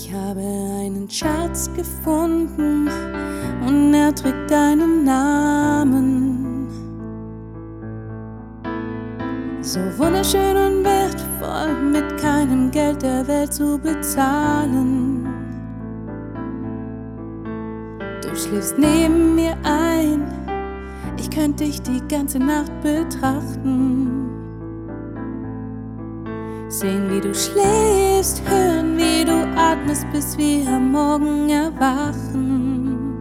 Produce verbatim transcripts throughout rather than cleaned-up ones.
Ich habe einen Schatz gefunden und er trägt deinen Namen. So wunderschön und wertvoll, mit keinem Geld der Welt zu bezahlen. Du schläfst neben mir ein, ich könnte dich die ganze Nacht betrachten. Sehen, wie du schläfst, hören, wie du atmest, bis wir am Morgen erwachen.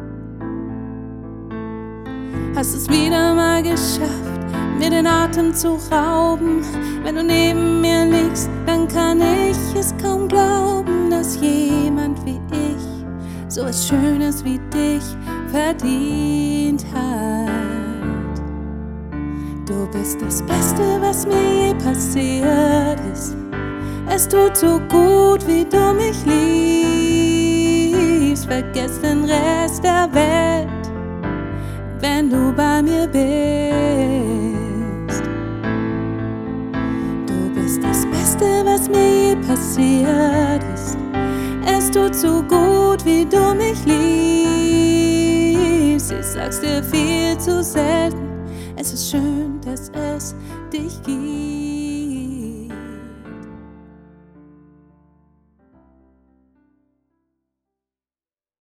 Hast es wieder mal geschafft, mir den Atem zu rauben. Wenn du neben mir liegst, dann kann ich es kaum glauben, dass jemand wie ich so was Schönes wie dich verdient hat. Du bist das Beste, was mir je passiert ist. Es tut so gut, wie du mich liebst. Vergiss den Rest der Welt, wenn du bei mir bist. Du bist das Beste, was mir je passiert ist. Es tut so gut, wie du mich liebst. Ich sag's dir viel zu selten, es ist schön,